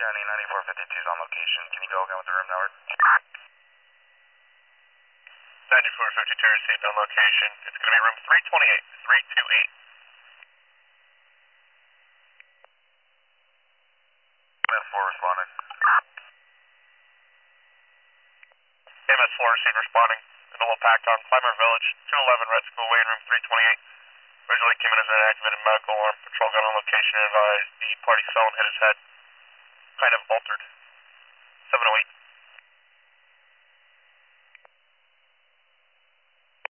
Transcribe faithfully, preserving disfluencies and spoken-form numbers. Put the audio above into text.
County ninety-four fifty-two is on location. Can you go again with the room number? ninety-four fifty-two received on location. It's going to be room three twenty-eight, three twenty-eight. M S four responding. M S four received responding. In the little packed on Clymer Village, two eleven Red School Way in room three twenty-eight. Originally came in as an activated medical alarm. Patrol got on location and advised the party's phone hit his head. Kind of altered. seven oh eight.